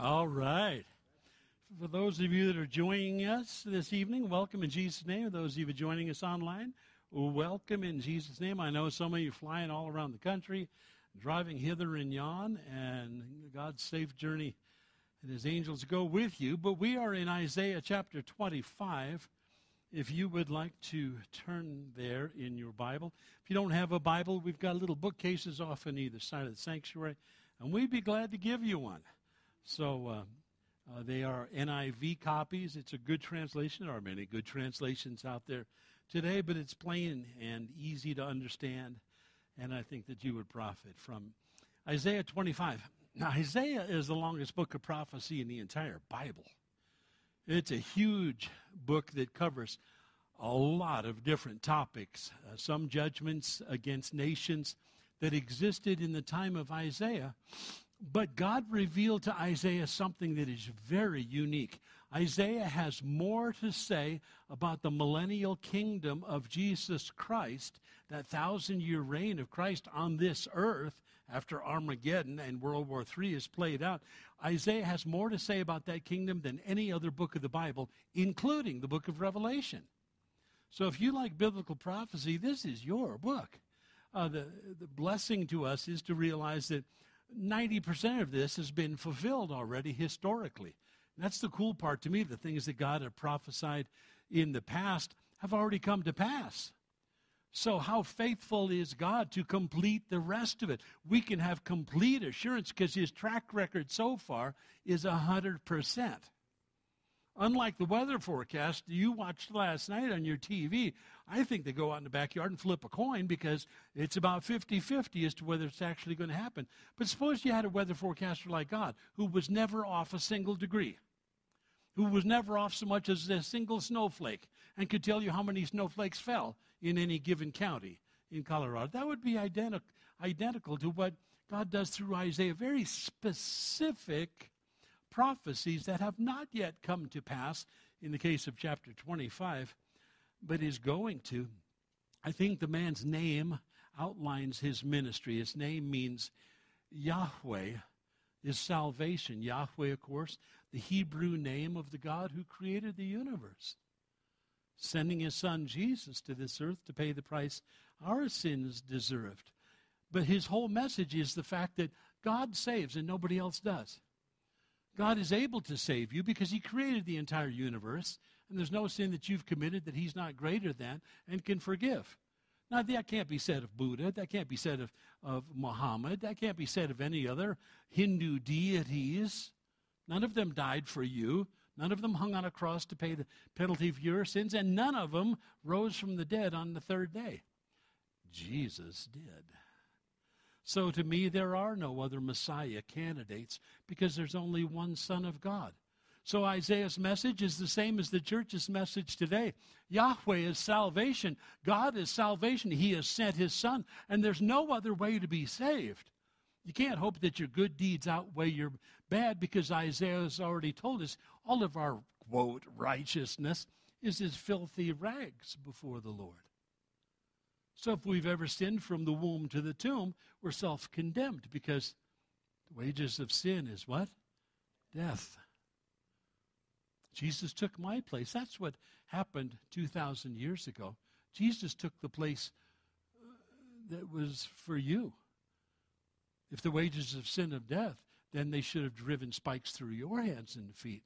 All right. For those of you that are joining us this evening, welcome in Jesus' name. Those of you joining us online, welcome in Jesus' name. I know some of you flying all around the country, driving hither and yon, and God's safe journey and his angels go with you. But we are in Isaiah chapter 25. If you would like to turn there in your Bible. If you don't have a Bible, we've got little bookcases off on either side of the sanctuary, and we'd be glad to give you one. So they are NIV copies. It's a good translation. There are many good translations out there today, but it's plain and easy to understand, and I think that you would profit from Isaiah 25. Now, Isaiah is the longest book of prophecy in the entire Bible. It's a huge book that covers a lot of different topics, some judgments against nations that existed in the time of Isaiah. But God revealed to Isaiah something that is very unique. Isaiah has more to say about the millennial kingdom of Jesus Christ, that 1,000-year reign of Christ on this earth after Armageddon and World War III is played out. Isaiah has more to say about that kingdom than any other book of the Bible, including the book of Revelation. So if you like biblical prophecy, this is your book. The blessing to us is to realize that 90% of this has been fulfilled already historically. And that's the cool part to me. The things that God had prophesied in the past have already come to pass. So how faithful is God to complete the rest of it? We can have complete assurance because his track record so far is 100%. Unlike the weather forecast you watched last night on your TV, I think they go out in the backyard and flip a coin because it's about 50-50 as to whether it's actually going to happen. But suppose you had a weather forecaster like God who was never off a single degree, who was never off so much as a single snowflake, and could tell you how many snowflakes fell in any given county in Colorado. That would be identical to what God does through Isaiah. Very specific prophecies that have not yet come to pass in the case of chapter 25, but is going to. I think the man's name outlines his ministry. His name means Yahweh is salvation. Yahweh, of course, the Hebrew name of the God who created the universe, sending his son Jesus to this earth to pay the price our sins deserved. But his whole message is the fact that God saves and nobody else does. God is able to save you because he created the entire universe, and there's no sin that you've committed that he's not greater than and can forgive. Now, that can't be said of Buddha. That can't be said of Muhammad. That can't be said of any other Hindu deities. None of them died for you. None of them hung on a cross to pay the penalty for your sins, and none of them rose from the dead on the third day. Jesus did. So to me, there are no other Messiah candidates because there's only one Son of God. So Isaiah's message is the same as the church's message today. Yahweh is salvation. God is salvation. He has sent his Son, and there's no other way to be saved. You can't hope that your good deeds outweigh your bad because Isaiah has already told us all of our, quote, righteousness is as filthy rags before the Lord. So if we've ever sinned from the womb to the tomb, we're self-condemned because the wages of sin is what? Death. Jesus took my place. That's what happened 2,000 years ago. Jesus took the place that was for you. If the wages of sin of death, then they should have driven spikes through your hands and feet.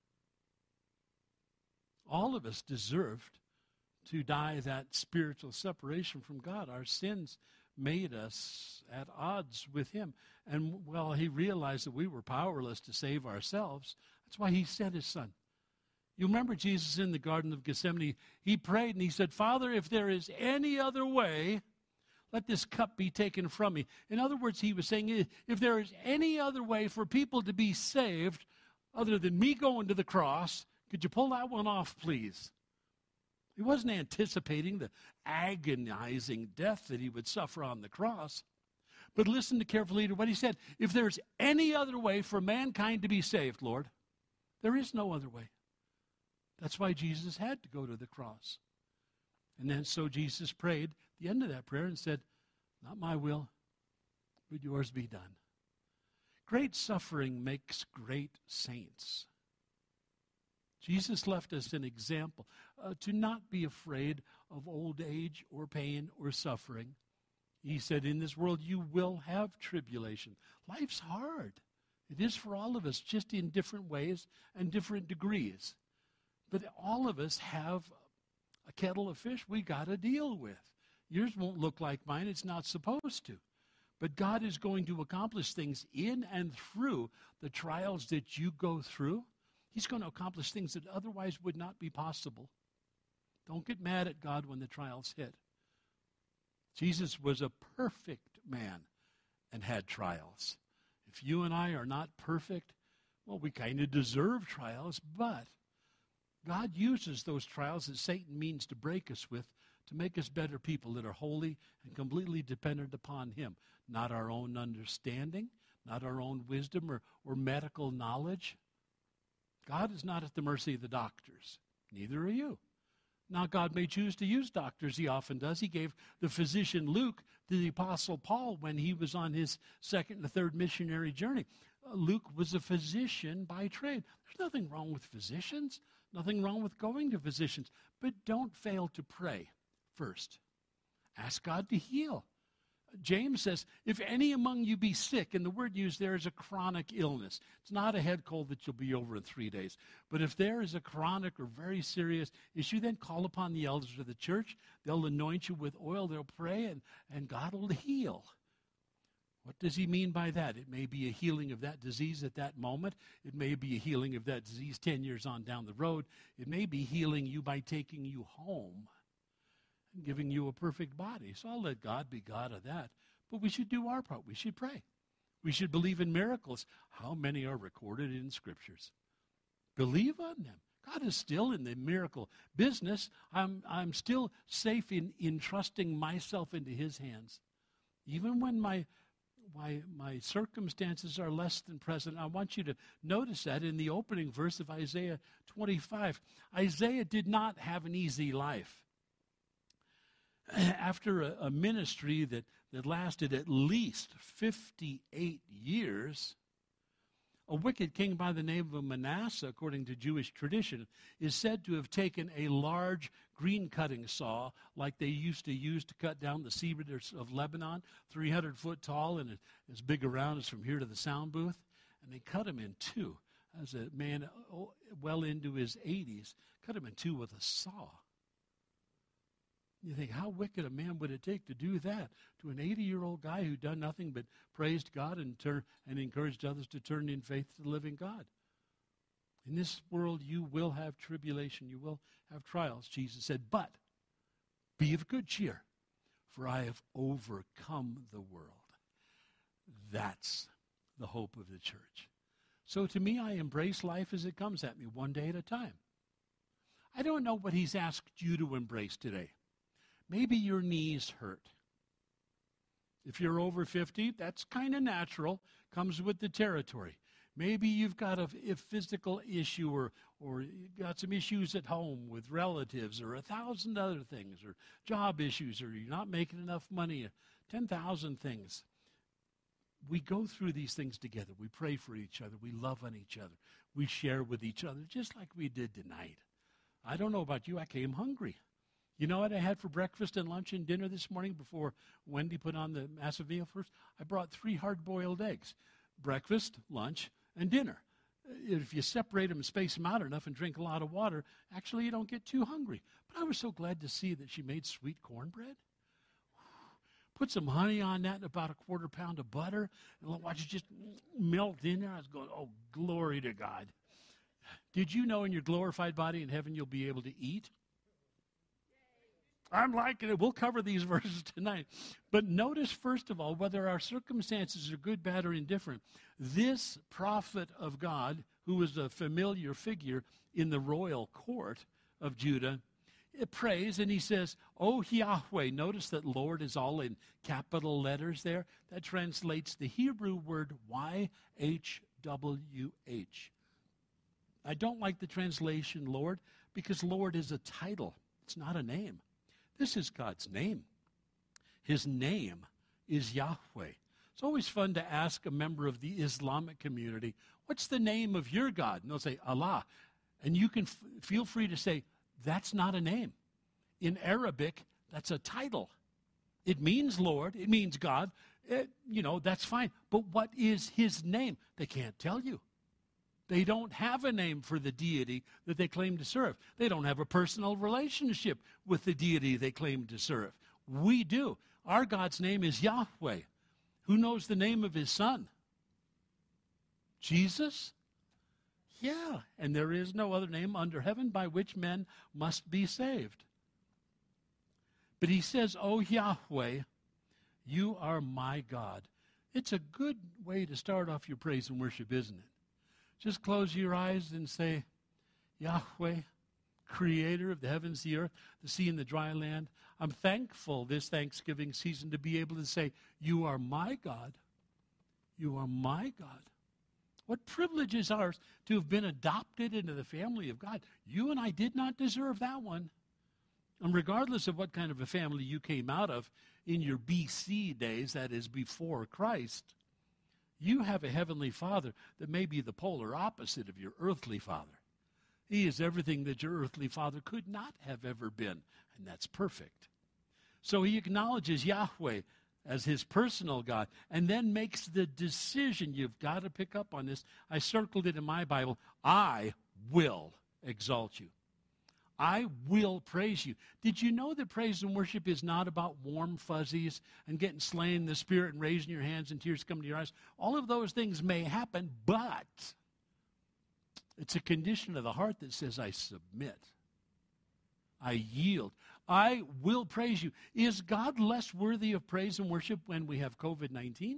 All of us deserved to die that spiritual separation from God. Our sins made us at odds with him. And well, he realized that we were powerless to save ourselves. That's why he sent his Son. You remember Jesus in the Garden of Gethsemane, he prayed and he said, Father, if there is any other way, let this cup be taken from me. In other words, he was saying, if there is any other way for people to be saved other than me going to the cross, could you pull that one off, please? He wasn't anticipating the agonizing death that he would suffer on the cross. But listen carefully to what he said. If there's any other way for mankind to be saved, Lord, there is no other way. That's why Jesus had to go to the cross. And then so Jesus prayed at the end of that prayer and said, not my will, but yours be done. Great suffering makes great saints. Jesus left us an example to not be afraid of old age or pain or suffering. He said, in this world you will have tribulation. Life's hard. It is for all of us, just in different ways and different degrees. But all of us have a kettle of fish we got to deal with. Yours won't look like mine. It's not supposed to. But God is going to accomplish things in and through the trials that you go through. He's going to accomplish things that otherwise would not be possible. Don't get mad at God when the trials hit. Jesus was a perfect man and had trials. If you and I are not perfect, well, we kind of deserve trials, but God uses those trials that Satan means to break us with to make us better people that are holy and completely dependent upon Him. Not our own understanding, not our own wisdom or medical knowledge. God is not at the mercy of the doctors. Neither are you. Now, God may choose to use doctors. He often does. He gave the physician Luke to the Apostle Paul when he was on his second and third missionary journey. Luke was a physician by trade. There's nothing wrong with physicians, nothing wrong with going to physicians. But don't fail to pray first. Ask God to heal. James says, if any among you be sick, and the word used there is a chronic illness. It's not a head cold that you'll be over in 3 days. But if there is a chronic or very serious issue, then call upon the elders of the church. They'll anoint you with oil. They'll pray, and God will heal. What does he mean by that? It may be a healing of that disease at that moment. It may be a healing of that disease 10 years on down the road. It may be healing you by taking you home and giving you a perfect body. So I'll let God be God of that. But we should do our part. We should pray. We should believe in miracles. How many are recorded in Scriptures? Believe on them. God is still in the miracle business. I'm still safe in trusting myself into His hands. Even when my circumstances are less than present. I want you to notice that in the opening verse of Isaiah 25. Isaiah did not have an easy life. After a ministry that lasted at least 58 years, a wicked king by the name of Manasseh, according to Jewish tradition, is said to have taken a large green cutting saw like they used to use to cut down the cedars of Lebanon, 300 foot tall and as big around as from here to the sound booth, and they cut him in two. As a man well into his 80s, cut him in two with a saw. You think, how wicked a man would it take to do that to an 80-year-old guy who'd done nothing but praised God and encouraged others to turn in faith to the living God? In this world, you will have tribulation. You will have trials. Jesus said, but be of good cheer, for I have overcome the world. That's the hope of the church. So to me, I embrace life as it comes at me, one day at a time. I don't know what He's asked you to embrace today. Maybe your knees hurt. If you're over 50, that's kind of natural, comes with the territory. Maybe you've got a physical issue or you've got some issues at home with relatives or 1,000 other things or job issues or you're not making enough money, 10,000 things. We go through these things together. We pray for each other. We love on each other. We share with each other just like we did tonight. I don't know about you. I came hungry. You know what I had for breakfast and lunch and dinner this morning before Wendy put on the massive meal first? I brought 3 hard-boiled eggs. Breakfast, lunch, and dinner. If you separate them and space them out enough and drink a lot of water, actually you don't get too hungry. But I was so glad to see that she made sweet cornbread. Put some honey on that and about a 1/4 pound of butter. And watch it just melt in there. I was going, oh, glory to God. Did you know in your glorified body in heaven you'll be able to eat? I'm liking it. We'll cover these verses tonight. But notice, first of all, whether our circumstances are good, bad, or indifferent, this prophet of God, who was a familiar figure in the royal court of Judah, prays and he says, "Oh Yahweh." Notice that Lord is all in capital letters there. That translates the Hebrew word YHWH. I don't like the translation Lord because Lord is a title. It's not a name. This is God's name. His name is Yahweh. It's always fun to ask a member of the Islamic community, what's the name of your God? And they'll say, Allah. And you can feel free to say, that's not a name. In Arabic, that's a title. It means Lord. It means God. That's fine. But what is his name? They can't tell you. They don't have a name for the deity that they claim to serve. They don't have a personal relationship with the deity they claim to serve. We do. Our God's name is Yahweh. Who knows the name of his son? Jesus? Yeah, and there is no other name under heaven by which men must be saved. But he says, "Oh Yahweh, you are my God." It's a good way to start off your praise and worship, isn't it? Just close your eyes and say, Yahweh, creator of the heavens, the earth, the sea, and the dry land. I'm thankful this Thanksgiving season to be able to say, you are my God. You are my God. What privilege is ours to have been adopted into the family of God. You and I did not deserve that one. And regardless of what kind of a family you came out of in your BC days, that is before Christ, you have a heavenly Father that may be the polar opposite of your earthly father. He is everything that your earthly father could not have ever been, and that's perfect. So he acknowledges Yahweh as his personal God, and then makes the decision. You've got to pick up on this. I circled it in my Bible. I will exalt you. I will praise you. Did you know that praise and worship is not about warm fuzzies and getting slain in the spirit and raising your hands and tears coming to your eyes? All of those things may happen, but it's a condition of the heart that says, I submit. I yield. I will praise you. Is God less worthy of praise and worship when we have COVID-19?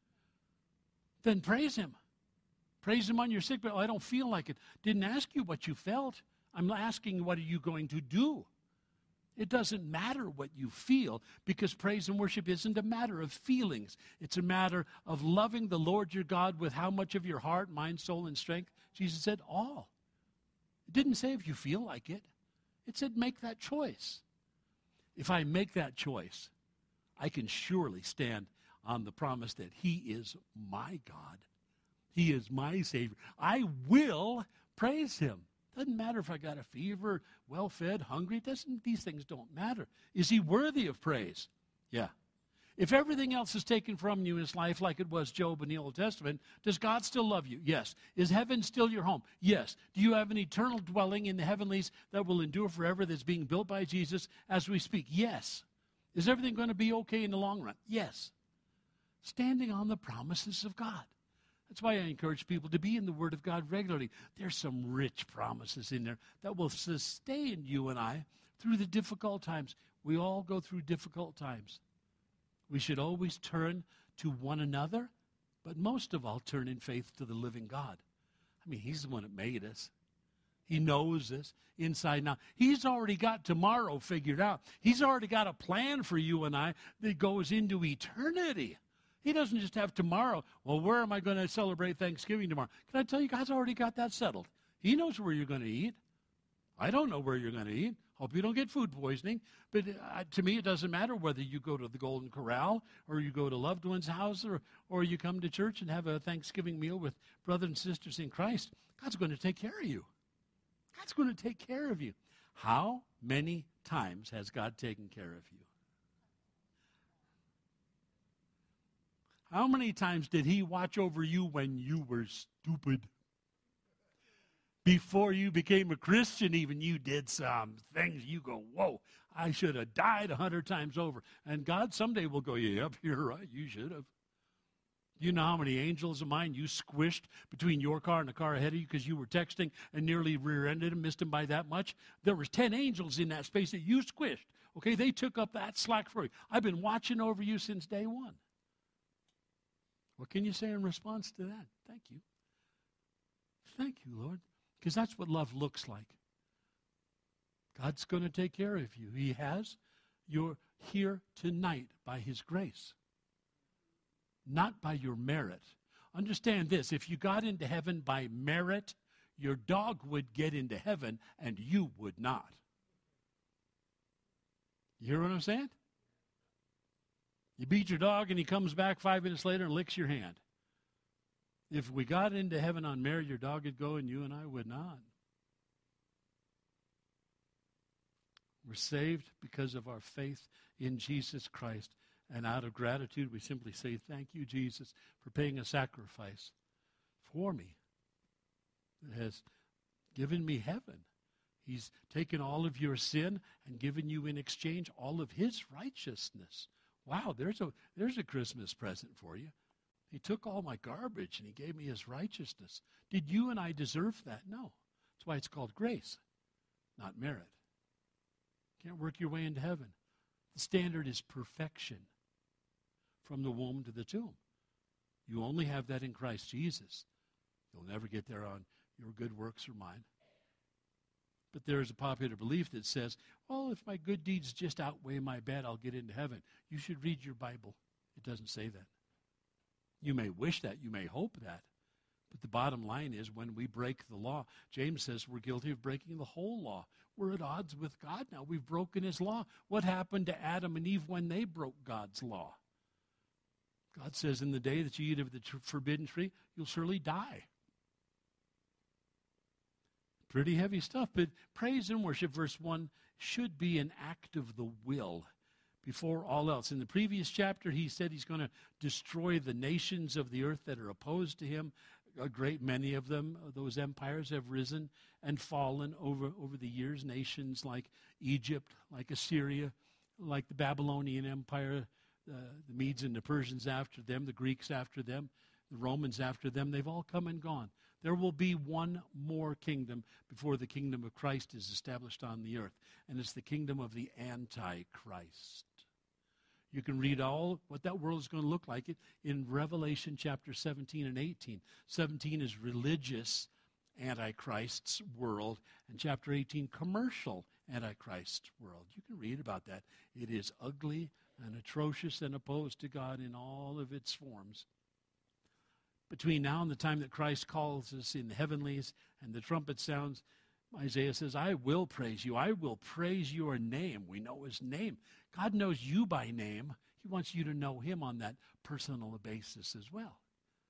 Then praise him. Praise him on your sick bed. Oh, I don't feel like it. Didn't ask you what you felt. I'm asking, what are you going to do? It doesn't matter what you feel, because praise and worship isn't a matter of feelings. It's a matter of loving the Lord your God with how much of your heart, mind, soul, and strength. Jesus said, all. It didn't say if you feel like it. It said make that choice. If I make that choice, I can surely stand on the promise that he is my God. He is my Savior. I will praise him. Doesn't matter if I got a fever, well-fed, hungry. These things don't matter. Is he worthy of praise? Yeah. If everything else is taken from you in his life, like it was Job in the Old Testament, does God still love you? Yes. Is heaven still your home? Yes. Do you have an eternal dwelling in the heavenlies that will endure forever, that's being built by Jesus as we speak? Yes. Is everything going to be okay in the long run? Yes. Standing on the promises of God. That's why I encourage people to be in the Word of God regularly. There's some rich promises in there that will sustain you and I through the difficult times. We all go through difficult times. We should always turn to one another, but most of all turn in faith to the living God. I mean, he's the one that made us. He knows us inside and out. He's already got tomorrow figured out. He's already got a plan for you and I that goes into eternity. He doesn't just have tomorrow. Well, where am I going to celebrate Thanksgiving tomorrow? Can I tell you, God's already got that settled. He knows where you're going to eat. I don't know where you're going to eat. Hope you don't get food poisoning. But to me, it doesn't matter whether you go to the Golden Corral or you go to loved one's house or you come to church and have a Thanksgiving meal with brothers and sisters in Christ. God's going to take care of you. God's going to take care of you. How many times has God taken care of you? How many times did he watch over you when you were stupid? Before you became a Christian, even you did some things. You go, whoa, I should have died 100 times over. And God someday will go, yep, you're right, you should have. You know how many angels of mine you squished between your car and the car ahead of you because you were texting and nearly rear-ended him, missed him by that much? There was 10 angels in that space that you squished. Okay, they took up that slack for you. I've been watching over you since day one. What can you say in response to that? Thank you. Thank you, Lord. Because that's what love looks like. God's going to take care of you. He has. You're here tonight by his grace, not by your merit. Understand this. If you got into heaven by merit, your dog would get into heaven and you would not. You hear what I'm saying? You beat your dog and he comes back 5 minutes later and licks your hand. If we got into heaven on merit, your dog would go and you and I would not. We're saved because of our faith in Jesus Christ. And out of gratitude, we simply say, thank you, Jesus, for paying a sacrifice for me that has given me heaven. He's taken all of your sin and given you in exchange all of his righteousness. Wow, there's a Christmas present for you. He took all my garbage and he gave me his righteousness. Did you and I deserve that? No. That's why it's called grace, not merit. Can't work your way into heaven. The standard is perfection from the womb to the tomb. You only have that in Christ Jesus. You'll never get there on your good works or mine. But there is a popular belief that says, well, if my good deeds just outweigh my bad, I'll get into heaven. You should read your Bible. It doesn't say that. You may wish that. You may hope that. But the bottom line is when we break the law, James says we're guilty of breaking the whole law. We're at odds with God now. We've broken his law. What happened to Adam and Eve when they broke God's law? God says in the day that you eat of the forbidden tree, you'll surely die. Pretty heavy stuff, but praise and worship, verse 1, should be an act of the will before all else. In the previous chapter, he said he's going to destroy the nations of the earth that are opposed to him. A great many of them, those empires have risen and fallen over the years. Nations like Egypt, like Assyria, like the Babylonian Empire, the Medes and the Persians after them, the Greeks after them, the Romans after them, they've all come and gone. There will be one more kingdom before the kingdom of Christ is established on the earth, and it's the kingdom of the Antichrist. You can read all what that world is going to look like in Revelation chapter 17 and 18. 17 is religious Antichrist's world, and chapter 18, commercial Antichrist's world. You can read about that. It is ugly and atrocious and opposed to God in all of its forms. Between now and the time that Christ calls us in the heavenlies and the trumpet sounds, Isaiah says, I will praise you. I will praise your name. We know his name. God knows you by name. He wants you to know him on that personal basis as well.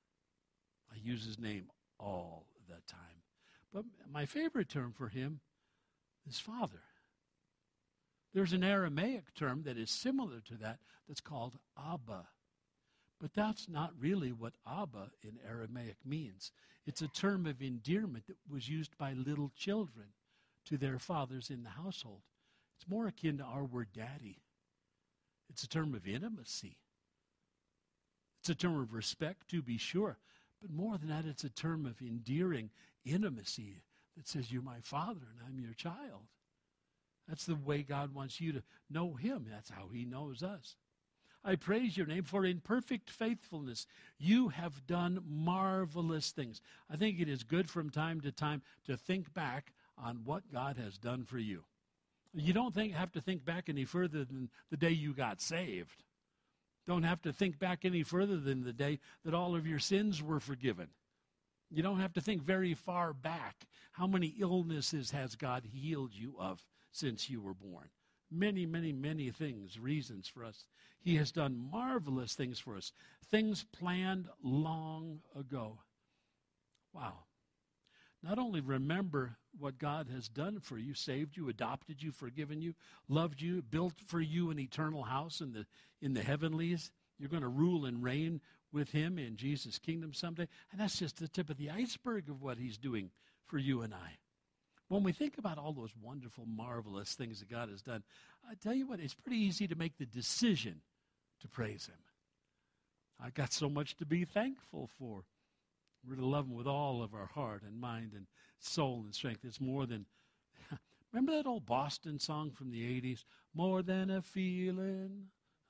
I use his name all the time. But my favorite term for him is Father. There's an Aramaic term that is similar to that that's called Abba. But that's not really what Abba in Aramaic means. It's a term of endearment that was used by little children to their fathers in the household. It's more akin to our word daddy. It's a term of intimacy. It's a term of respect, to be sure. But more than that, it's a term of endearing intimacy that says, you're my father and I'm your child. That's the way God wants you to know him. That's how he knows us. I praise your name, for in perfect faithfulness you have done marvelous things. I think it is good from time to time to think back on what God has done for you. You don't have to think back any further than the day you got saved. Don't have to think back any further than the day that all of your sins were forgiven. You don't have to think very far back. How many illnesses has God healed you of since you were born? Many, many, many things, reasons for us. He has done marvelous things for us, things planned long ago. Wow. Not only remember what God has done for you, saved you, adopted you, forgiven you, loved you, built for you an eternal house in the heavenlies. You're going to rule and reign with him in Jesus' kingdom someday. And that's just the tip of the iceberg of what he's doing for you and I. When we think about all those wonderful, marvelous things that God has done, I tell you what, it's pretty easy to make the decision to praise him. I've got so much to be thankful for. We're to love him with all of our heart and mind and soul and strength. It's more than, remember that old Boston song from the 80s? More than a feeling.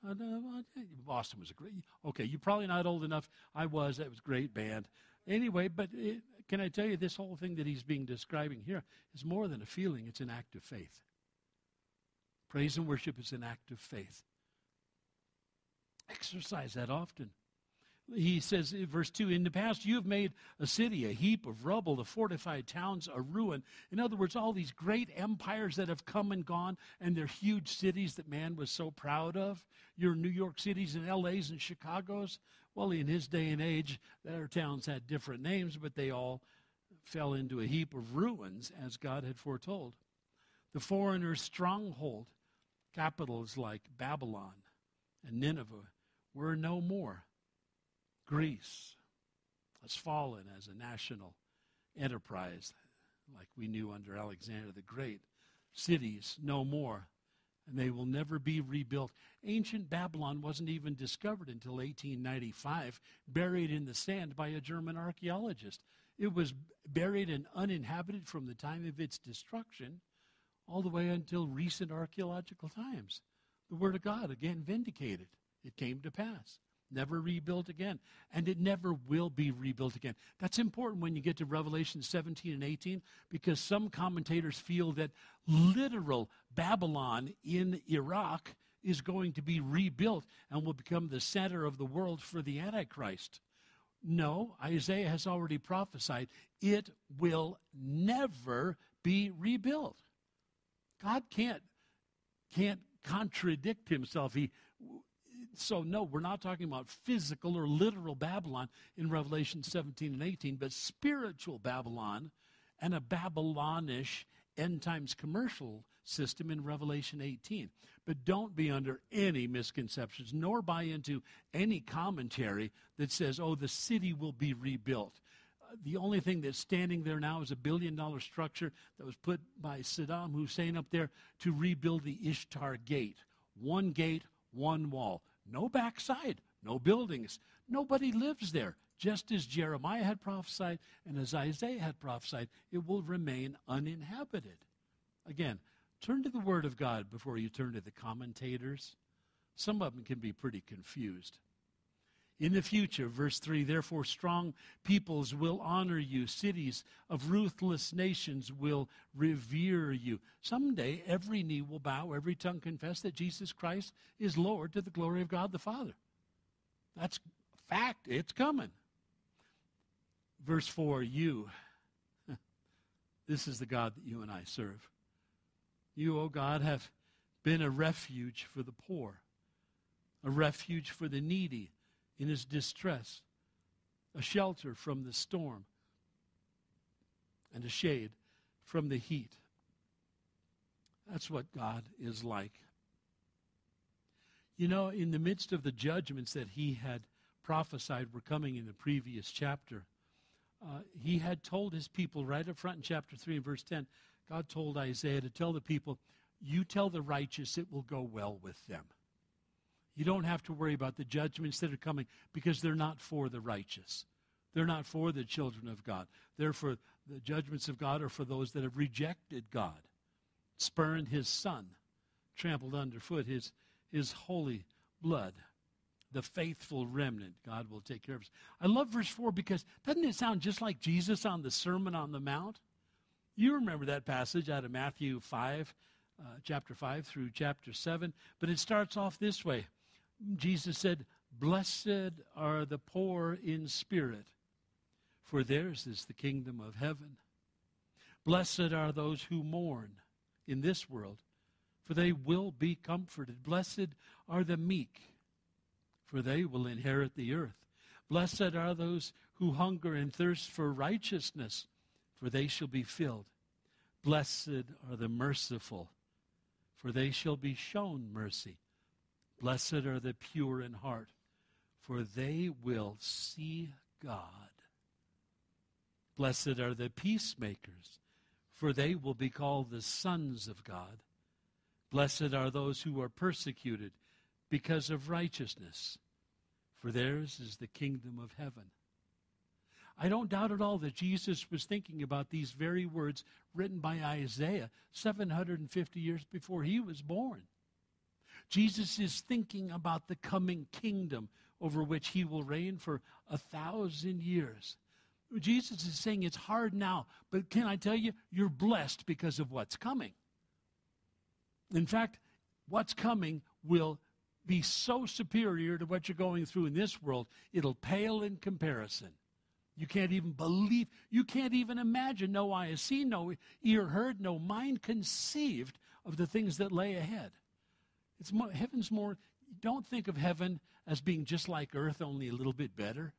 Boston was a great, okay, you're probably not old enough. I was. That was a great band. Anyway, but can I tell you, this whole thing that he's being describing here is more than a feeling. It's an act of faith. Praise and worship is an act of faith. Exercise that often. He says in verse 2, in the past you have made a city a heap of rubble, the fortified towns a ruin. In other words, all these great empires that have come and gone, and they're huge cities that man was so proud of. Your New York cities and LAs and Chicago's. Well, in his day and age, their towns had different names, but they all fell into a heap of ruins as God had foretold. The foreigner's stronghold, capitals like Babylon and Nineveh, were no more. Greece has fallen as a national enterprise like we knew under Alexander the Great. Cities no more, and they will never be rebuilt. Ancient Babylon wasn't even discovered until 1895, buried in the sand by a German archaeologist. It was buried and uninhabited from the time of its destruction all the way until recent archaeological times. The Word of God, again, vindicated. It came to pass. Never rebuilt again. And it never will be rebuilt again. That's important when you get to Revelation 17 and 18, because some commentators feel that literal Babylon in Iraq is going to be rebuilt and will become the center of the world for the Antichrist. No, Isaiah has already prophesied it will never be rebuilt. God can't contradict himself. So no, we're not talking about physical or literal Babylon in Revelation 17 and 18, but spiritual Babylon and a Babylonish end times commercial system in Revelation 18. But don't be under any misconceptions, nor buy into any commentary that says, oh, the city will be rebuilt. The only thing that's standing there now is a $1 billion structure that was put by Saddam Hussein up there to rebuild the Ishtar Gate. One gate, one wall. No backside, no buildings. Nobody lives there. Just as Jeremiah had prophesied and as Isaiah had prophesied, it will remain uninhabited. Again, turn to the Word of God before you turn to the commentators. Some of them can be pretty confused. In the future, verse 3, therefore strong peoples will honor you. Cities of ruthless nations will revere you. Someday, every knee will bow, every tongue confess that Jesus Christ is Lord to the glory of God the Father. That's fact. It's coming. Verse 4, you. This is the God that you and I serve. You, O God, have been a refuge for the poor, a refuge for the needy in his distress, a shelter from the storm, and a shade from the heat. That's what God is like. You know, in the midst of the judgments that he had prophesied were coming in the previous chapter, he had told his people right up front in chapter 3 and verse 10, God told Isaiah to tell the people, you tell the righteous it will go well with them. You don't have to worry about the judgments that are coming because they're not for the righteous. They're not for the children of God. They're for the judgments of God are for those that have rejected God, spurned his Son, trampled underfoot his holy blood. The faithful remnant, God will take care of us. I love verse 4 because doesn't it sound just like Jesus on the Sermon on the Mount? You remember that passage out of Matthew 5, chapter 5 through chapter 7. But it starts off this way. Jesus said, blessed are the poor in spirit, for theirs is the kingdom of heaven. Blessed are those who mourn in this world, for they will be comforted. Blessed are the meek, for they will inherit the earth. Blessed are those who hunger and thirst for righteousness, for they shall be filled. Blessed are the merciful, for they shall be shown mercy. Blessed are the pure in heart, for they will see God. Blessed are the peacemakers, for they will be called the sons of God. Blessed are those who are persecuted because of righteousness, for theirs is the kingdom of heaven. I don't doubt at all that Jesus was thinking about these very words written by Isaiah 750 years before he was born. Jesus is thinking about the coming kingdom over which he will reign for 1,000 years. Jesus is saying it's hard now, but can I tell you, you're blessed because of what's coming. In fact, what's coming will be so superior to what you're going through in this world, it'll pale in comparison. You can't even believe, you can't even imagine, no eye has seen, no ear heard, no mind conceived of the things that lay ahead. Heaven's more, don't think of heaven as being just like earth, only a little bit better.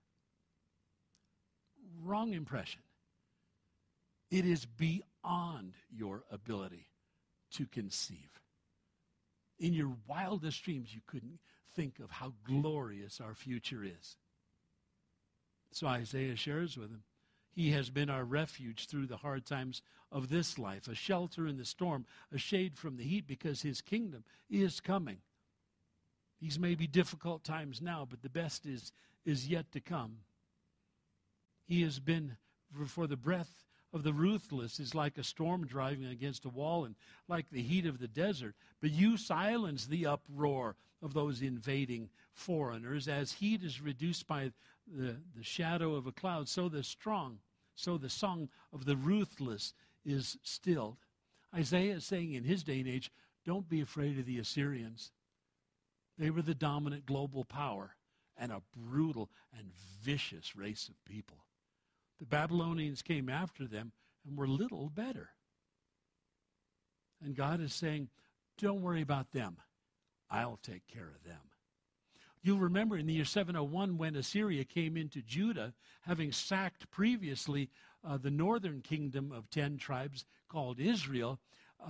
Wrong impression. It is beyond your ability to conceive. In your wildest dreams, you couldn't think of how glorious our future is. So Isaiah shares with him, he has been our refuge through the hard times of this life, a shelter in the storm, a shade from the heat, because his kingdom is coming. These may be difficult times now, but the best is yet to come. He has been, for the breath of the ruthless is like a storm driving against a wall, and like the heat of the desert. But you silence the uproar of those invading foreigners. As heat is reduced by the shadow of a cloud, so the song of the ruthless is stilled. Isaiah is saying in his day and age, don't be afraid of the Assyrians. They were the dominant global power and a brutal and vicious race of people. The Babylonians came after them and were little better. And God is saying, don't worry about them. I'll take care of them. You'll remember in the year 701 when Assyria came into Judah, having sacked previously the northern kingdom of 10 tribes called Israel,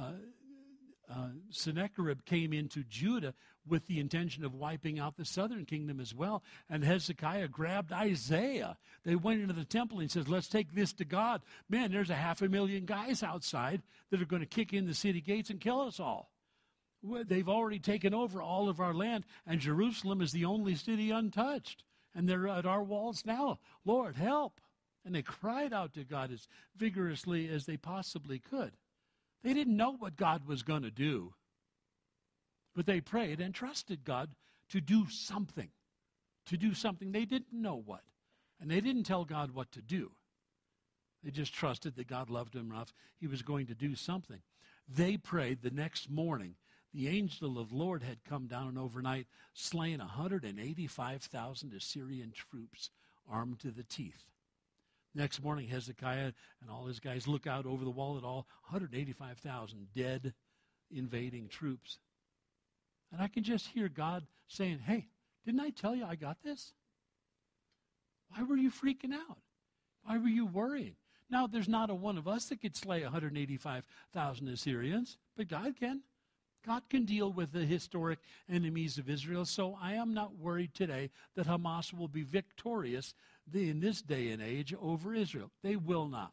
Sennacherib came into Judah with the intention of wiping out the southern kingdom as well. And Hezekiah grabbed Isaiah. They went into the temple and says, let's take this to God. Man, there's 500,000 guys outside that are going to kick in the city gates and kill us all. They've already taken over all of our land, and Jerusalem is the only city untouched. And they're at our walls now. Lord, help. And they cried out to God as vigorously as they possibly could. They didn't know what God was going to do. But they prayed and trusted God to do something. To do something. They didn't know what. And they didn't tell God what to do. They just trusted that God loved them enough. He was going to do something. They prayed the next morning. The angel of the Lord had come down overnight, slain 185,000 Assyrian troops armed to the teeth. Next morning, Hezekiah and all his guys look out over the wall at all 185,000 dead invading troops. And I can just hear God saying, hey, didn't I tell you I got this? Why were you freaking out? Why were you worrying? Now, there's not a one of us that could slay 185,000 Assyrians, but God can. God can deal with the historic enemies of Israel, so I am not worried today that Hamas will be victorious in this day and age over Israel. They will not.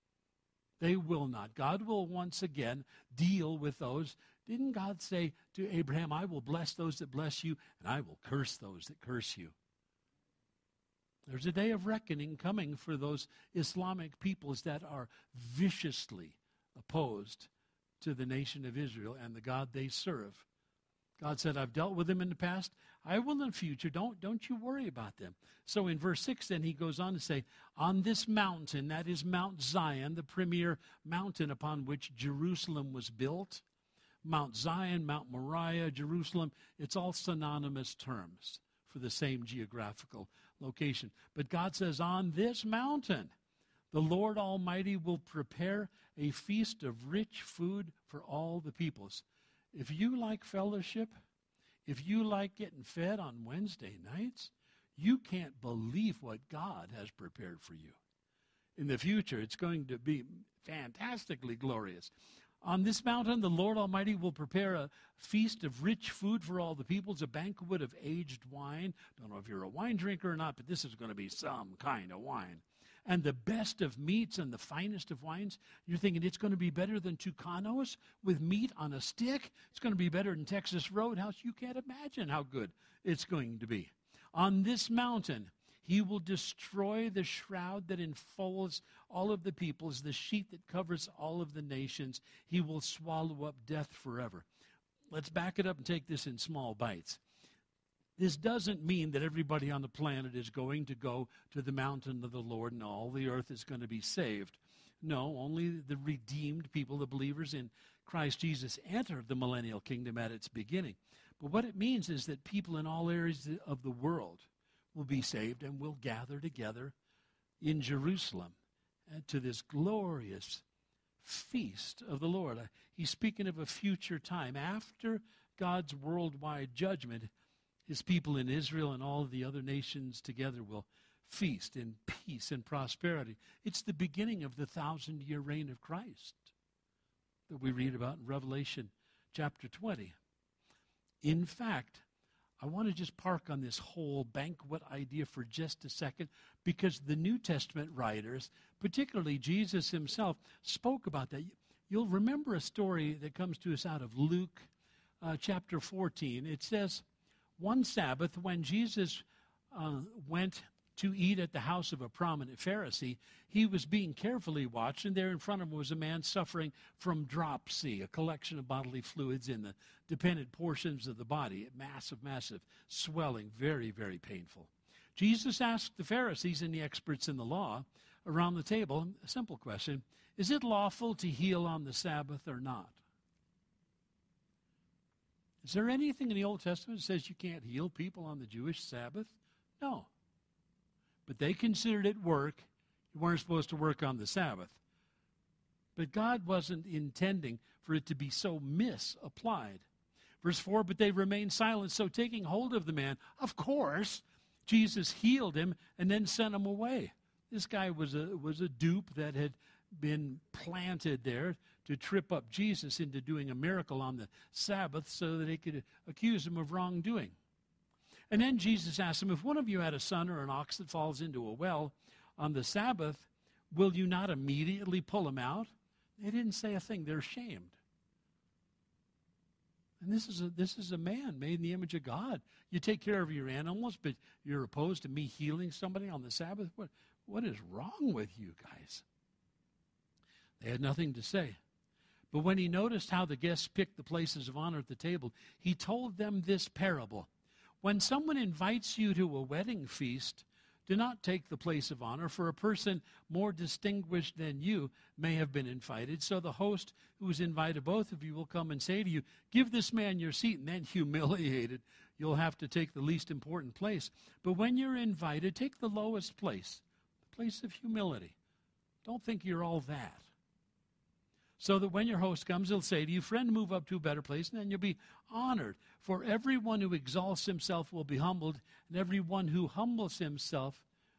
They will not. God will once again deal with those. Didn't God say to Abraham, I will bless those that bless you, and I will curse those that curse you? There's a day of reckoning coming for those Islamic peoples that are viciously opposed to the nation of Israel and the God they serve. God said, I've dealt with them in the past. I will in the future. Don't you worry about them. So in verse 6, then he goes on to say, on this mountain, that is Mount Zion, the premier mountain upon which Jerusalem was built. Mount Zion, Mount Moriah, Jerusalem, it's all synonymous terms for the same geographical location. But God says, on this mountain, the Lord Almighty will prepare a feast of rich food for all the peoples. If you like fellowship, if you like getting fed on Wednesday nights, you can't believe what God has prepared for you. In the future, it's going to be fantastically glorious. On this mountain, the Lord Almighty will prepare a feast of rich food for all the peoples, a banquet of aged wine. Don't know if you're a wine drinker or not, but this is going to be some kind of wine. And the best of meats and the finest of wines. You're thinking it's going to be better than Tucanos with meat on a stick? It's going to be better than Texas Roadhouse? You can't imagine how good it's going to be. On this mountain, he will destroy the shroud that enfolds all of the peoples, the sheet that covers all of the nations. He will swallow up death forever. Let's back it up and take this in small bites. This doesn't mean that everybody on the planet is going to go to the mountain of the Lord and all the earth is going to be saved. No, only the redeemed people, the believers in Christ Jesus, enter the millennial kingdom at its beginning. But what it means is that people in all areas of the world will be saved and will gather together in Jerusalem to this glorious feast of the Lord. He's speaking of a future time. After God's worldwide judgment, his people in Israel and all of the other nations together will feast in peace and prosperity. It's the beginning of the 1,000-year reign of Christ that we read about in Revelation chapter 20. In fact, I want to just park on this whole banquet idea for just a second, because the New Testament writers, particularly Jesus himself, spoke about that. You'll remember a story that comes to us out of Luke chapter 14. It says, one Sabbath, when Jesus went to eat at the house of a prominent Pharisee, he was being carefully watched, and there in front of him was a man suffering from dropsy, a collection of bodily fluids in the dependent portions of the body, massive swelling, very, very painful. Jesus asked the Pharisees and the experts in the law around the table a simple question: is it lawful to heal on the Sabbath or not? Is there anything in the Old Testament that says you can't heal people on the Jewish Sabbath? No. But they considered it work. You weren't supposed to work on the Sabbath. But God wasn't intending for it to be so misapplied. Verse 4, but they remained silent. So taking hold of the man, of course, Jesus healed him and then sent him away. This guy was a dupe that had been planted there to trip up Jesus into doing a miracle on the Sabbath so that they could accuse him of wrongdoing. And then Jesus asked him, if one of you had a son or an ox that falls into a well on the Sabbath, will you not immediately pull him out? They didn't say a thing. They're ashamed. And this is a man made in the image of God. You take care of your animals, but you're opposed to me healing somebody on the Sabbath? What is wrong with you guys? They had nothing to say. But when he noticed how the guests picked the places of honor at the table, he told them this parable. When someone invites you to a wedding feast, do not take the place of honor, for a person more distinguished than you may have been invited. So the host who has invited both of you will come and say to you, give this man your seat, and then humiliated, you'll have to take the least important place. But when you're invited, take the lowest place, the place of humility. Don't think you're all that. So that when your host comes, he'll say to you, friend, move up to a better place, and then you'll be honored. For everyone who exalts himself will be humbled, and everyone who humbles himself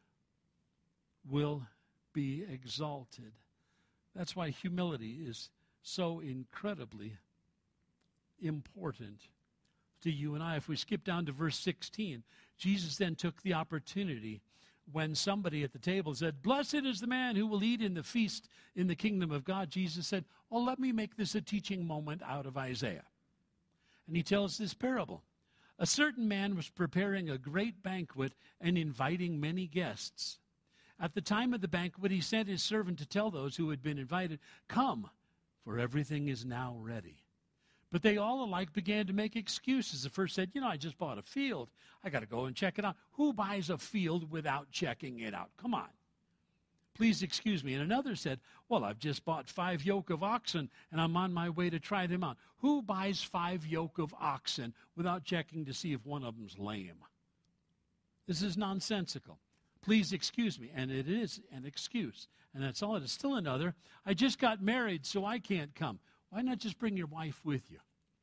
will be exalted. That's why humility is so incredibly important to you and I. If we skip down to verse 16, Jesus then took the opportunity when somebody at the table said, blessed is the man who will eat in the feast in the kingdom of God. Jesus said, well, let me make this a teaching moment out of Isaiah. And he tells this parable. A certain man was preparing a great banquet and inviting many guests. At the time of the banquet, he sent his servant to tell those who had been invited, come, for everything is now ready. But they all alike began to make excuses. The first said, I just bought a field. I got to go and check it out. Who buys a field without checking it out? Come on. Please excuse me. And another said, well, I've just bought 5 yoke of oxen, and I'm on my way to try them out. Who buys 5 yoke of oxen without checking to see if one of them's lame? This is nonsensical. Please excuse me. And it is an excuse. And that's all it is. Still another, I just got married, so I can't come. Why not just bring your wife with you?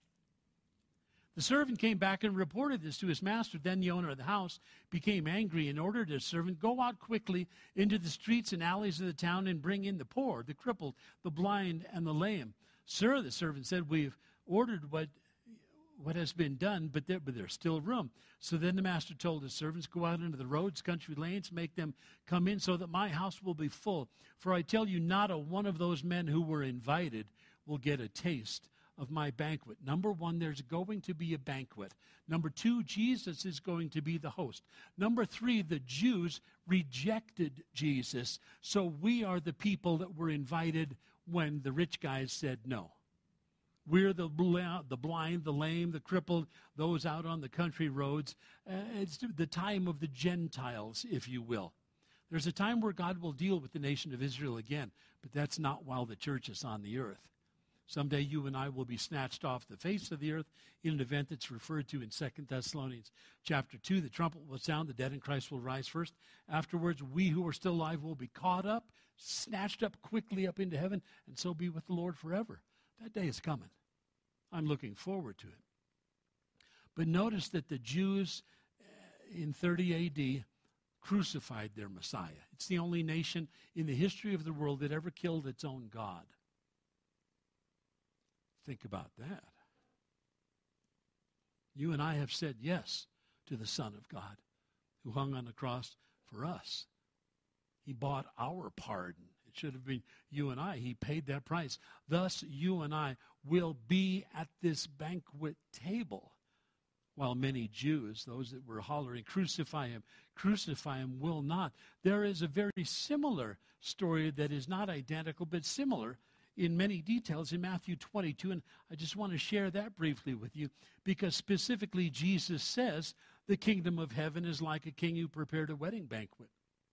The servant came back and reported this to his master. Then the owner of the house became angry and ordered his servant, go out quickly into the streets and alleys of the town and bring in the poor, the crippled, the blind, and the lame. Sir, the servant said, we've ordered what has been done, but there's still room. So then the master told his servants, go out into the roads, country lanes, make them come in so that my house will be full. For I tell you, not a one of those men who were invited will get a taste of my banquet. Number 1, there's going to be a banquet. Number 2, Jesus is going to be the host. Number 3, the Jews rejected Jesus, so we are the people that were invited when the rich guys said no. We're the blind, the lame, the crippled, those out on the country roads. It's the time of the Gentiles, if you will. There's a time where God will deal with the nation of Israel again, but that's not while the church is on the earth. Someday you and I will be snatched off the face of the earth in an event that's referred to in 2 Thessalonians chapter 2. The trumpet will sound, the dead in Christ will rise first. Afterwards, we who are still alive will be caught up, snatched up quickly up into heaven, and so be with the Lord forever. That day is coming. I'm looking forward to it. But notice that the Jews in 30 A.D. crucified their Messiah. It's the only nation in the history of the world that ever killed its own God. Think about that. You and I have said yes to the Son of God who hung on the cross for us. He bought our pardon. It should have been you and I. He paid that price. Thus, you and I will be at this banquet table. While many Jews, those that were hollering, crucify him, will not. There is a very similar story that is not identical, but similar in many details in Matthew 22, and I just want to share that briefly with you, because specifically Jesus says the kingdom of heaven is like a king who prepared a wedding banquet.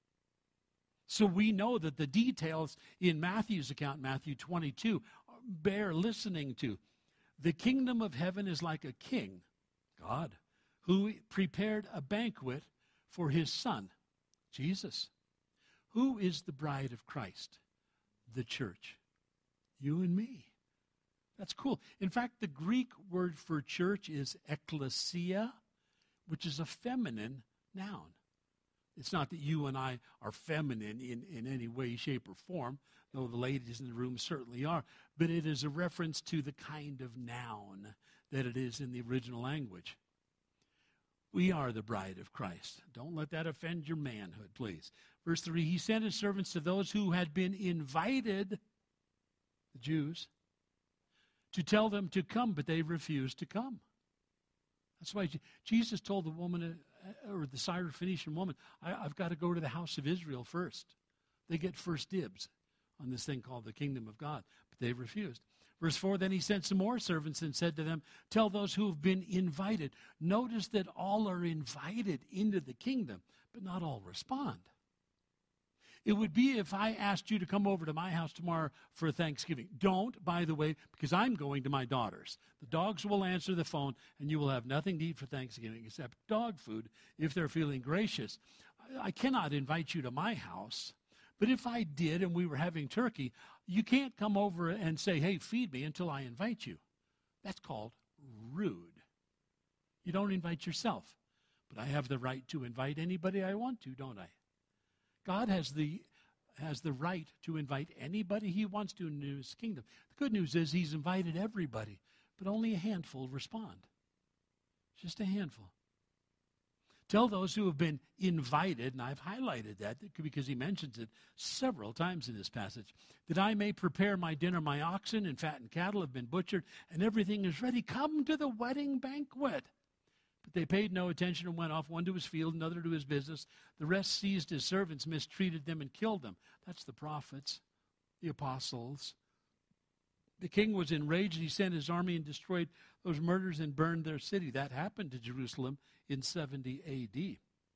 So we know that the details in Matthew's account, Matthew 22, bear listening to. The kingdom of heaven is like a king, God, who prepared a banquet for his son, Jesus. Who is the bride of Christ? The church. You and me. That's cool. In fact, the Greek word for church is ekklesia, which is a feminine noun. It's not that you and I are feminine in any way, shape, or form, though the ladies in the room certainly are, but it is a reference to the kind of noun that it is in the original language. We are the bride of Christ. Don't let that offend your manhood, please. Verse 3, he sent his servants to those who had been invited, the Jews, to tell them to come, but they refused to come. That's why Jesus told the woman, or the Syrophoenician woman, I've got to go to the house of Israel first. They get first dibs on this thing called the kingdom of God, but they refused. Verse 4, then he sent some more servants and said to them, tell those who have been invited. Notice that all are invited into the kingdom, but not all respond. It would be if I asked you to come over to my house tomorrow for Thanksgiving. Don't, by the way, because I'm going to my daughter's. The dogs will answer the phone, and you will have nothing to eat for Thanksgiving except dog food if they're feeling gracious. I cannot invite you to my house, but if I did and we were having turkey, you can't come over and say, hey, feed me until I invite you. That's called rude. You don't invite yourself, but I have the right to invite anybody I want to, don't I? God has the right to invite anybody he wants to into his kingdom. The good news is he's invited everybody, but only a handful respond. Just a handful. Tell those who have been invited, and I've highlighted that because he mentions it several times in this passage, that I may prepare my dinner. My oxen and fattened cattle have been butchered, and everything is ready. Come to the wedding banquet. But they paid no attention and went off, one to his field, another to his business. The rest seized his servants, mistreated them, and killed them. That's the prophets, the apostles. The king was enraged. He sent his army and destroyed those murders and burned their city. That happened to Jerusalem in 70 A.D.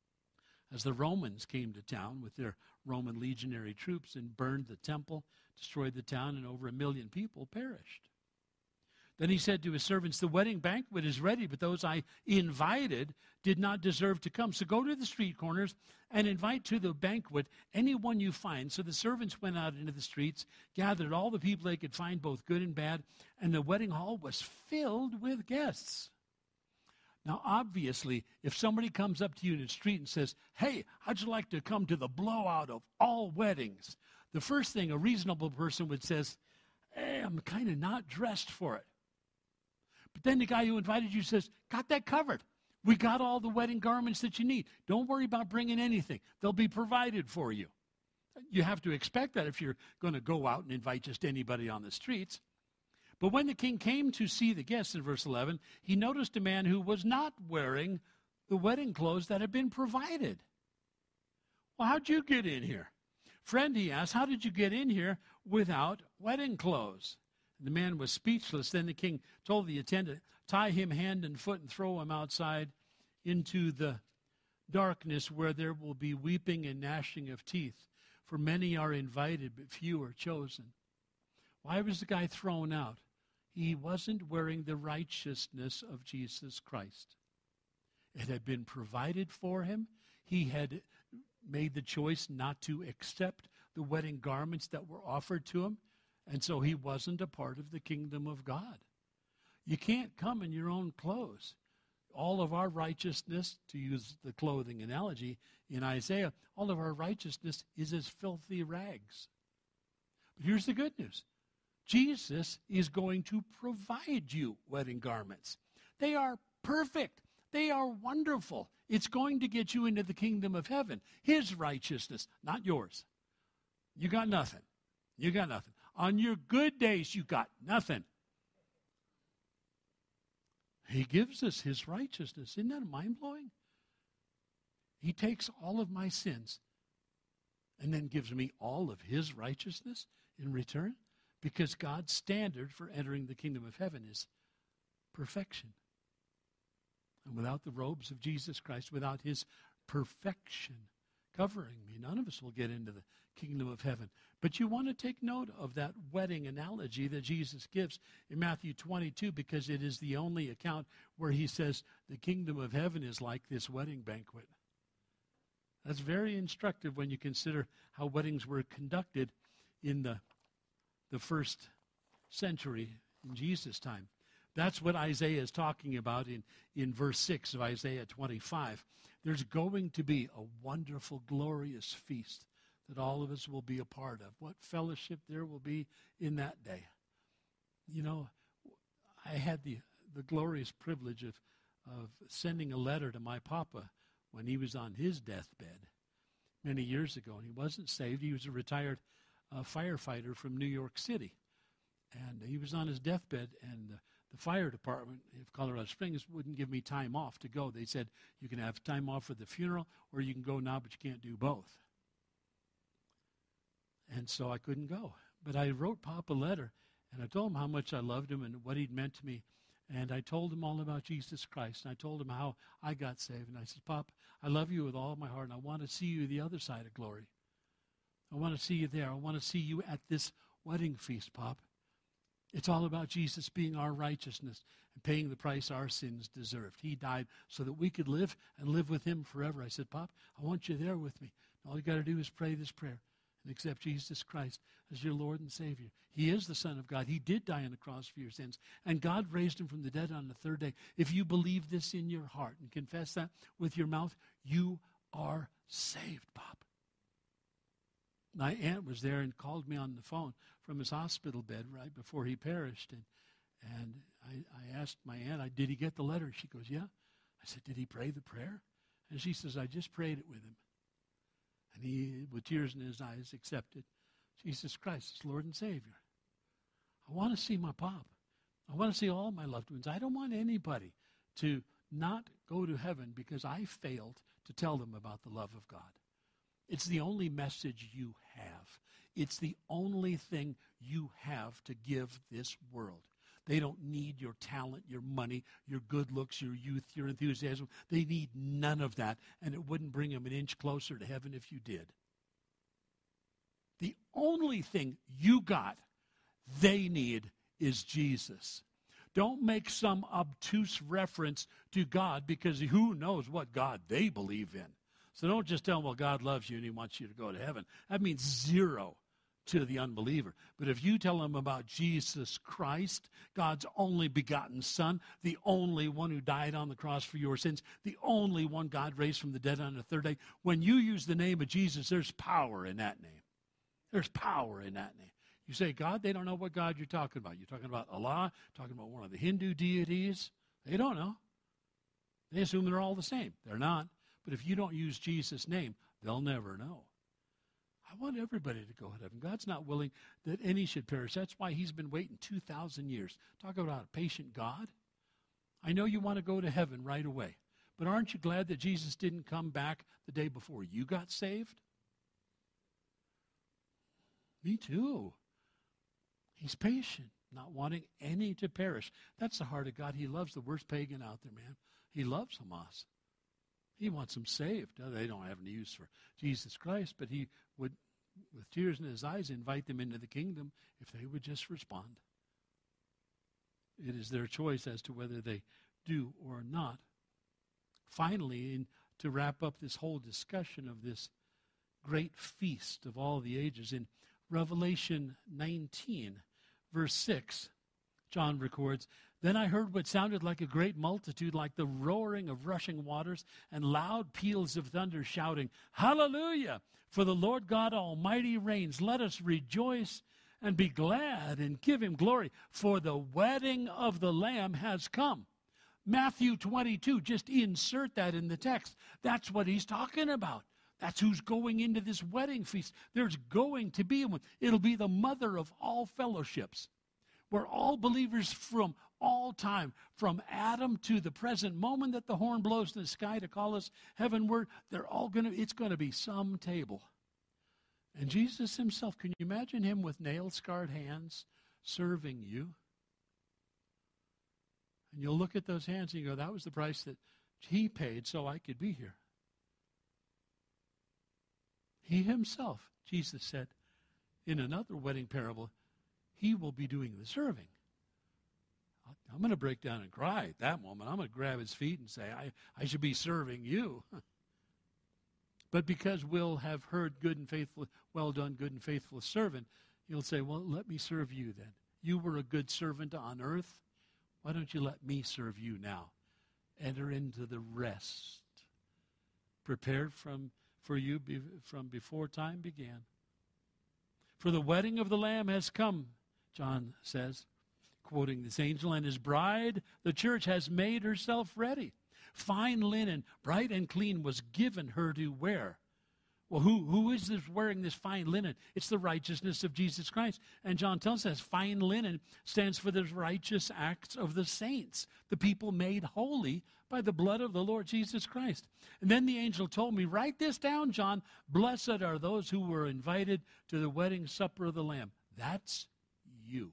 As the Romans came to town with their Roman legionary troops and burned the temple, destroyed the town, and over 1 million people perished. Then he said to his servants, the wedding banquet is ready, but those I invited did not deserve to come. So go to the street corners and invite to the banquet anyone you find. So the servants went out into the streets, gathered all the people they could find, both good and bad, and the wedding hall was filled with guests. Now, obviously, if somebody comes up to you in the street and says, hey, how'd you like to come to the blowout of all weddings? The first thing a reasonable person would say is, hey, I'm kind of not dressed for it. But then the guy who invited you says, got that covered. We got all the wedding garments that you need. Don't worry about bringing anything. They'll be provided for you. You have to expect that if you're going to go out and invite just anybody on the streets. But when the king came to see the guests in verse 11, he noticed a man who was not wearing the wedding clothes that had been provided. Well, how'd you get in here? Friend, he asked, how did you get in here without wedding clothes? The man was speechless. Then the king told the attendant, tie him hand and foot and throw him outside into the darkness where there will be weeping and gnashing of teeth. For many are invited, but few are chosen. Why was the guy thrown out? he wasn't wearing the righteousness of Jesus Christ. It had been provided for him. He had made the choice not to accept the wedding garments that were offered to him, and so he wasn't a part of the kingdom of God. You can't come in your own clothes. All of our righteousness, to use the clothing analogy in Isaiah, all of our righteousness is as filthy rags. But here's the good news. Jesus is going to provide you wedding garments. They are perfect. They are wonderful. It's going to get you into the kingdom of heaven. His righteousness, not yours. You got nothing. You got nothing. On your good days, you got nothing. He gives us his righteousness. Isn't that mind-blowing? He takes all of my sins and then gives me all of his righteousness in return, because God's standard for entering the kingdom of heaven is perfection. And without the robes of Jesus Christ, without his perfection covering me, none of us will get into the kingdom of heaven. But you want to take note of that wedding analogy that Jesus gives in Matthew 22, because it is the only account where he says the kingdom of heaven is like this wedding banquet. That's very instructive when you consider how weddings were conducted in the first century in Jesus' time. That's what Isaiah is talking about in verse 6 of Isaiah 25. There's going to be a wonderful, glorious feast that all of us will be a part of. What fellowship there will be in that day. You know, I had the glorious privilege of sending a letter to my papa when he was on his deathbed many years ago, and he wasn't saved. He was a retired firefighter from New York City, and he was on his deathbed, and the fire department of Colorado Springs wouldn't give me time off to go. They said, you can have time off for the funeral, or you can go now, but you can't do both. And so I couldn't go. But I wrote Pop a letter, and I told him how much I loved him and what he'd meant to me. And I told him all about Jesus Christ. And I told him how I got saved. And I said, Pop, I love you with all my heart, and I want to see you the other side of glory. I want to see you there. I want to see you at this wedding feast, Pop. It's all about Jesus being our righteousness and paying the price our sins deserved. He died so that we could live and live with him forever. I said, Pop, I want you there with me. All you got to do is pray this prayer and accept Jesus Christ as your Lord and Savior. He is the Son of God. He did die on the cross for your sins, and God raised him from the dead on the third day. If you believe this in your heart and confess that with your mouth, you are saved, Pop. My aunt was there and called me on the phone from his hospital bed right before he perished. And I asked my aunt, did he get the letter? She goes, yeah. I said, did he pray the prayer? And she says, I just prayed it with him. And he, with tears in his eyes, accepted Jesus Christ as Lord and Savior. I want to see my Pop. I want to see all my loved ones. I don't want anybody to not go to heaven because I failed to tell them about the love of God. It's the only message you have. It's the only thing you have to give this world. They don't need your talent, your money, your good looks, your youth, your enthusiasm. They need none of that, and it wouldn't bring them an inch closer to heaven if you did. The only thing you got they need is Jesus. Don't make some obtuse reference to God, because who knows what God they believe in. So don't just tell them, well, God loves you and he wants you to go to heaven. That means zero to the unbeliever. But if you tell them about Jesus Christ, God's only begotten Son, the only one who died on the cross for your sins, the only one God raised from the dead on the third day, when you use the name of Jesus, there's power in that name. There's power in that name. You say, God, they don't know what God you're talking about. You're talking about Allah, talking about one of the Hindu deities. They don't know. They assume they're all the same. They're not. But if you don't use Jesus' name, they'll never know. I want everybody to go to heaven. God's not willing that any should perish. That's why he's been waiting 2,000 years. Talk about a patient God. I know you want to go to heaven right away. But aren't you glad that Jesus didn't come back the day before you got saved? Me too. He's patient, not wanting any to perish. That's the heart of God. He loves the worst pagan out there, man. He loves Hamas. He wants them saved. Now, they don't have any use for Jesus Christ, but he would, with tears in his eyes, invite them into the kingdom if they would just respond. It is their choice as to whether they do or not. Finally, to wrap up this whole discussion of this great feast of all the ages, in Revelation 19, verse 6, John records, "Then I heard what sounded like a great multitude, like the roaring of rushing waters, and loud peals of thunder, shouting, 'Hallelujah! For the Lord God Almighty reigns. Let us rejoice and be glad and give him glory, for the wedding of the Lamb has come.'" Matthew 22, just insert that in the text. That's what he's talking about. That's who's going into this wedding feast. There's going to be one. It'll be the mother of all fellowships, where all believers from all time, from Adam to the present moment that the horn blows in the sky to call us heavenward, it's going to be some table. And Jesus himself, can you imagine him with nail-scarred hands serving you? And you'll look at those hands and you go, that was the price that he paid so I could be here. He himself, Jesus said in another wedding parable, he will be doing the serving. I'm going to break down and cry at that moment. I'm going to grab his feet and say, I should be serving you. But because we'll have heard good and faithful, well done, good and faithful servant, you'll say, well, let me serve you then. You were a good servant on earth. Why don't you let me serve you now? Enter into the rest prepared for you from before time began. For the wedding of the Lamb has come, John says, quoting this angel, and his bride, the church, has made herself ready. Fine linen, bright and clean, was given her to wear. Well, who is this wearing this fine linen? It's the righteousness of Jesus Christ. And John tells us fine linen stands for the righteous acts of the saints, the people made holy by the blood of the Lord Jesus Christ. And then the angel told me, write this down, John. Blessed are those who were invited to the wedding supper of the Lamb. That's you.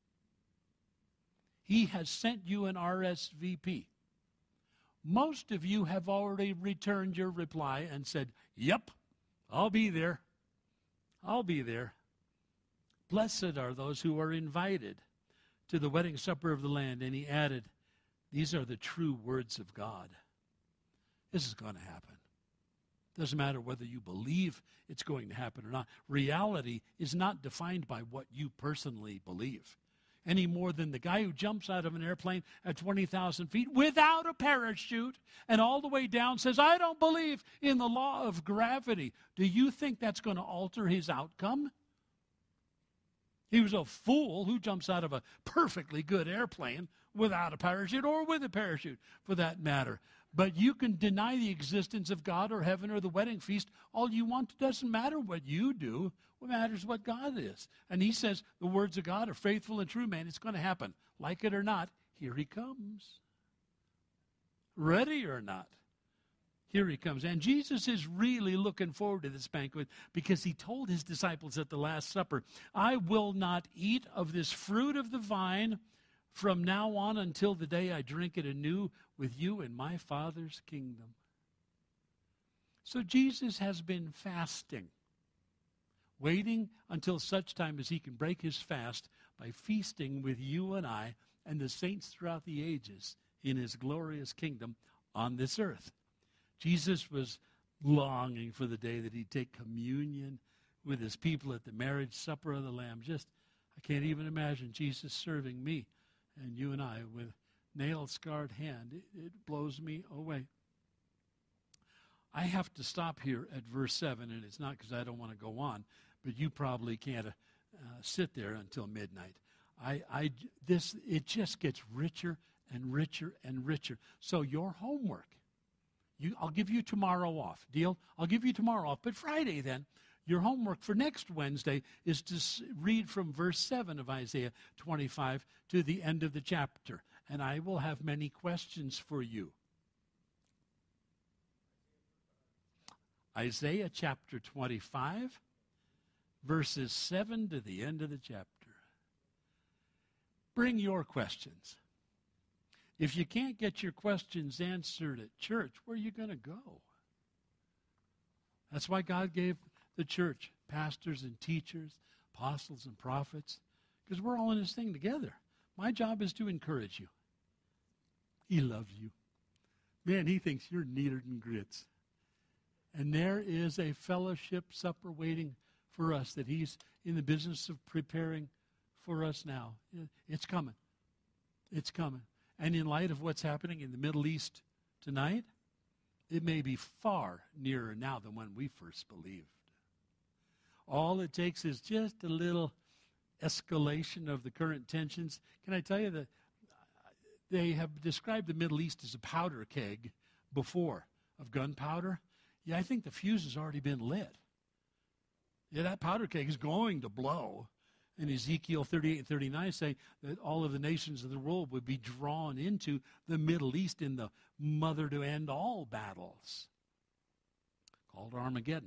He has sent you an RSVP. Most of you have already returned your reply and said, yep, I'll be there. I'll be there. Blessed are those who are invited to the wedding supper of the Lamb. And he added, these are the true words of God. This is going to happen. Doesn't matter whether you believe it's going to happen or not. Reality is not defined by what you personally believe, any more than the guy who jumps out of an airplane at 20,000 feet without a parachute and all the way down says, I don't believe in the law of gravity. Do you think that's going to alter his outcome? He was a fool who jumps out of a perfectly good airplane without a parachute, or with a parachute for that matter. But you can deny the existence of God or heaven or the wedding feast all you want. It doesn't matter what you do. What matters what God is. And he says the words of God are faithful and true, man. It's going to happen. Like it or not, here he comes. Ready or not, here he comes. And Jesus is really looking forward to this banquet because he told his disciples at the Last Supper, I will not eat of this fruit of the vine from now on until the day I drink it anew with you in my Father's kingdom. So Jesus has been fasting, waiting until such time as he can break his fast by feasting with you and I and the saints throughout the ages in his glorious kingdom on this earth. Jesus was longing for the day that he'd take communion with his people at the marriage supper of the Lamb. I can't even imagine Jesus serving me and you and I with nail-scarred hand. It blows me away. I have to stop here at verse 7, and it's not because I don't want to go on, but you probably can't sit there until midnight. It just gets richer and richer and richer. So your homework, I'll give you tomorrow off. Deal? I'll give you tomorrow off. But Friday then, your homework for next Wednesday is to read from verse 7 of Isaiah 25 to the end of the chapter. And I will have many questions for you. Isaiah chapter 25, verses 7 to the end of the chapter. Bring your questions. If you can't get your questions answered at church, where are you going to go? That's why God gave the church pastors and teachers, apostles and prophets, because we're all in this thing together. My job is to encourage you. He loves you. Man, he thinks you're neater than grits. And there is a fellowship supper waiting for us that he's in the business of preparing for us now. It's coming. It's coming. And in light of what's happening in the Middle East tonight, it may be far nearer now than when we first believed. All it takes is just a little escalation of the current tensions. Can I tell you that they have described the Middle East as a powder keg before of gunpowder? Yeah, I think the fuse has already been lit. Yeah, that powder keg is going to blow. And Ezekiel 38 and 39 say that all of the nations of the world would be drawn into the Middle East in the mother to end all battles, called Armageddon.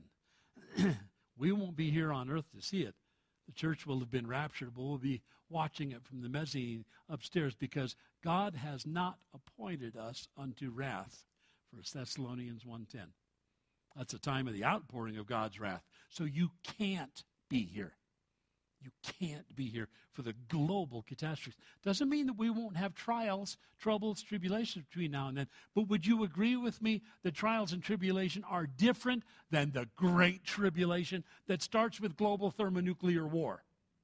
We won't be here on earth to see it. The church will have been raptured, but we'll be watching it from the mezzanine upstairs because God has not appointed us unto wrath. 1 Thessalonians 1:10. That's a time of the outpouring of God's wrath. So you can't be here. You can't be here for the global catastrophe. Doesn't mean that we won't have trials, troubles, tribulations between now and then. But would you agree with me that trials and tribulation are different than the great tribulation that starts with global thermonuclear war?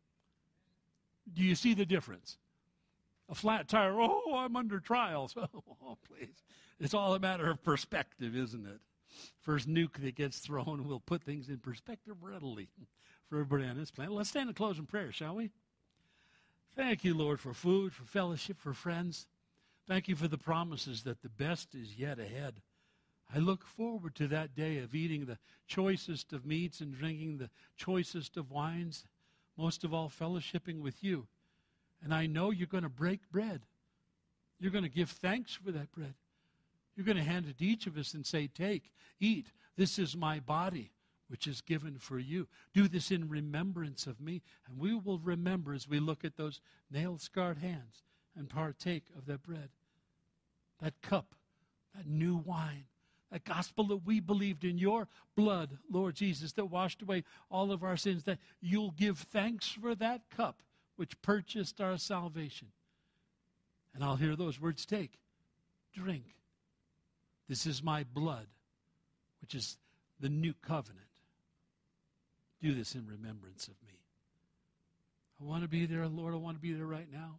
Do you see the difference? A flat tire, oh, I'm under trials. Oh, please. It's all a matter of perspective, isn't it? First nuke that gets thrown will put things in perspective readily for everybody on this planet. Let's stand and close in prayer, shall we? Thank you, Lord, for food, for fellowship, for friends. Thank you for the promises that the best is yet ahead. I look forward to that day of eating the choicest of meats and drinking the choicest of wines, most of all fellowshipping with you. And I know you're going to break bread. You're going to give thanks for that bread. You're going to hand it to each of us and say, take, eat. This is my body, which is given for you. Do this in remembrance of me. And we will remember as we look at those nail-scarred hands and partake of that bread, that cup, that new wine, that gospel that we believed in your blood, Lord Jesus, that washed away all of our sins, that you'll give thanks for that cup which purchased our salvation. And I'll hear those words, take, drink. This is my blood, which is the new covenant. Do this in remembrance of me. I want to be there, Lord. I want to be there right now.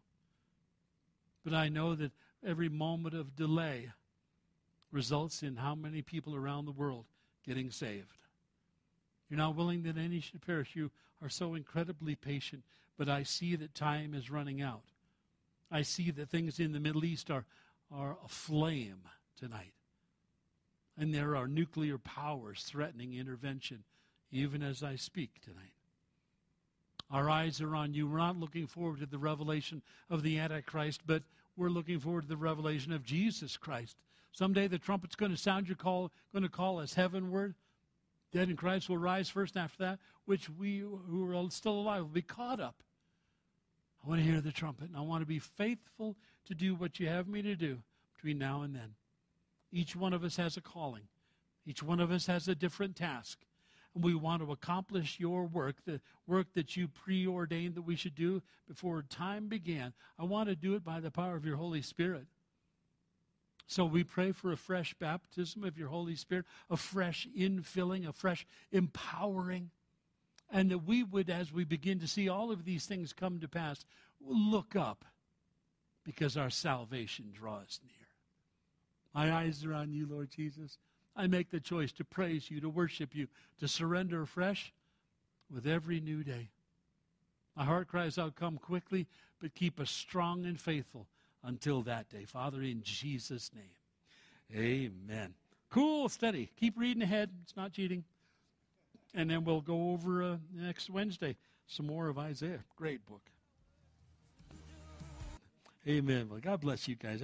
But I know that every moment of delay results in how many people around the world getting saved. You're not willing that any should perish. You are so incredibly patient, but I see that time is running out. I see that things in the Middle East are aflame tonight. And there are nuclear powers threatening intervention, even as I speak tonight. Our eyes are on you. We're not looking forward to the revelation of the Antichrist, but we're looking forward to the revelation of Jesus Christ. Someday the trumpet's going to sound, you're going to call us heavenward. Dead in Christ will rise first, and after that, which we who are still alive will be caught up. I want to hear the trumpet, and I want to be faithful to do what you have me to do between now and then. Each one of us has a calling. Each one of us has a different task. And we want to accomplish your work, the work that you preordained that we should do before time began. I want to do it by the power of your Holy Spirit. So we pray for a fresh baptism of your Holy Spirit, a fresh infilling, a fresh empowering. And that we would, as we begin to see all of these things come to pass, look up because our salvation draws near. My eyes are on you, Lord Jesus. I make the choice to praise you, to worship you, to surrender afresh with every new day. My heart cries out, come quickly, but keep us strong and faithful until that day. Father, in Jesus' name, amen. Cool study. Keep reading ahead. It's not cheating. And then we'll go over next Wednesday some more of Isaiah. Great book. Amen. Well, God bless you guys.